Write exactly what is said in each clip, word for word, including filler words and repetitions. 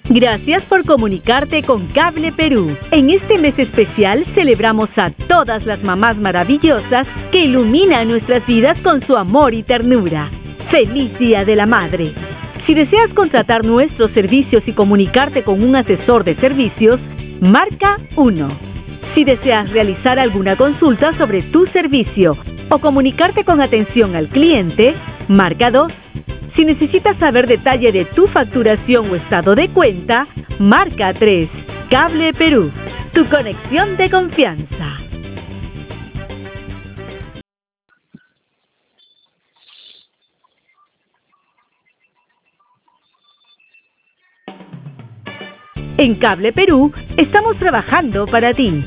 Gracias por comunicarte con Cable Perú. En este mes especial celebramos a todas las mamás maravillosas que iluminan nuestras vidas con su amor y ternura. ¡Feliz Día de la Madre! Si deseas contratar nuestros servicios y comunicarte con un asesor de servicios, marca uno. Si deseas realizar alguna consulta sobre tu servicio o comunicarte con atención al cliente, marca dos. Si necesitas saber detalle de tu facturación o estado de cuenta, marca tres. Cable Perú, tu conexión de confianza. En Cable Perú estamos trabajando para ti.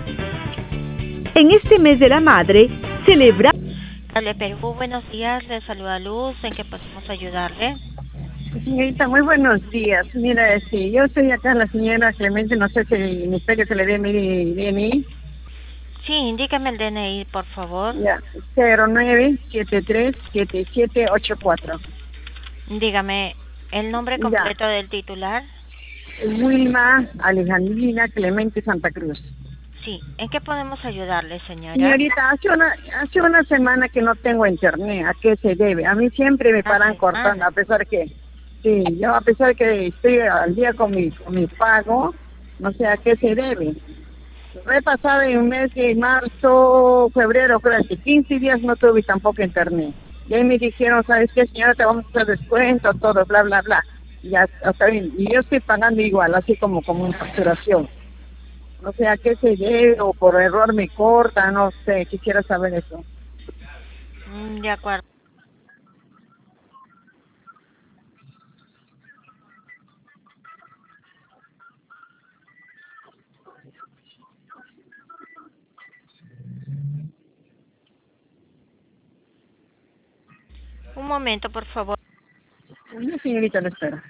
En este mes de la madre, celebra... Cable Perú, buenos días, le saluda Luz, ¿en qué podemos ayudarle? Señorita, muy buenos días. Mira, este, yo soy acá la señora Clemente, no sé si el ministerio que le dé mi D N I. Sí, indíqueme el D N I, por favor. Ya, cero nueve siete tres siete siete ocho cuatro. Dígame, ¿el nombre completo ya. del titular? Wilma Alejandrina Clemente Santa Cruz. Sí, ¿en qué podemos ayudarle, señora? Señorita, hace una, hace una semana que no tengo internet. ¿A qué se debe? A mí siempre me paran cortando, a pesar que... Sí, yo a pesar que estoy al día con mi, con mi pago, no sé a qué se debe. He pasado en un mes de marzo, febrero, creo que quince días no tuve tampoco internet. Y ahí me dijeron, ¿sabes qué, señora? Te vamos a hacer descuento, todo, bla, bla, bla. Y ya, hasta bien. Y yo estoy pagando igual, así como como una facturación. No sé a qué se debe, o por error me corta, no sé, quisiera saber eso. Mm, de acuerdo. Un momento, por favor. Sí, señorita, le espero.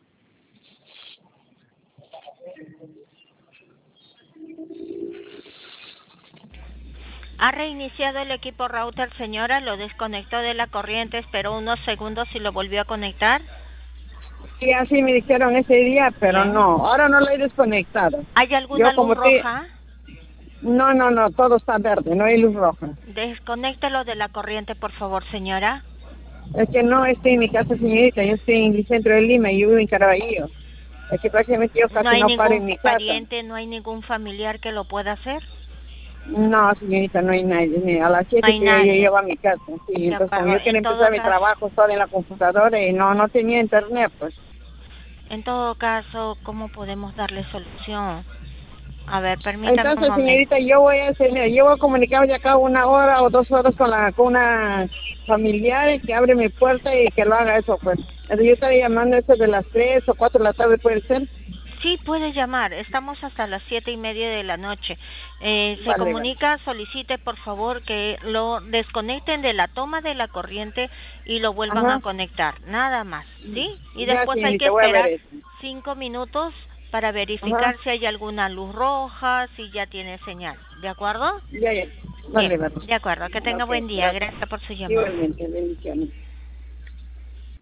¿Ha reiniciado el equipo router, señora? Lo desconectó de la corriente, esperó unos segundos y lo volvió a conectar. Sí, así me dijeron ese día, pero Bien. no, ahora no lo he desconectado. ¿Hay alguna Yo, luz roja? Te... No, no, no, todo está verde, no hay luz roja. Desconéctelo de la corriente, por favor, señora. Es que no estoy en mi casa, señorita, yo estoy en el centro de Lima y yo vivo en Caraballo. Es que prácticamente yo casi no, hay no paro en mi casa. Pariente, ¿no hay ningún familiar que lo pueda hacer? No, señorita, no hay nadie. A las siete no que yo llego a mi casa. Sí, de entonces acuerdo. yo quiero en empezar mi caso, trabajo todo en la computadora y no no tenía internet, pues. En todo caso, ¿cómo podemos darle solución? A ver, permítame Entonces, un señorita, yo voy a hacer, yo voy a comunicarme de acá una hora o dos horas con la con una familiar que abre mi puerta y que lo haga eso, pues. Entonces, yo estaría llamando eso de las tres o cuatro de la tarde, ¿puede ser? Sí, puede llamar. Estamos hasta las siete y media de la noche. Eh, se Vale, comunica, vale. solicite por favor que lo desconecten de la toma de la corriente y lo vuelvan Ajá. a conectar. Nada más, ¿sí? Y Ya, después hay que esperar cinco minutos para verificar Ajá. si hay alguna luz roja, si ya tiene señal. ¿De acuerdo? Ya, ya. Vale, Bien, vale. de acuerdo. Que tenga okay, buen día. Gracias. Gracias por su llamada. Igualmente, bendiciones.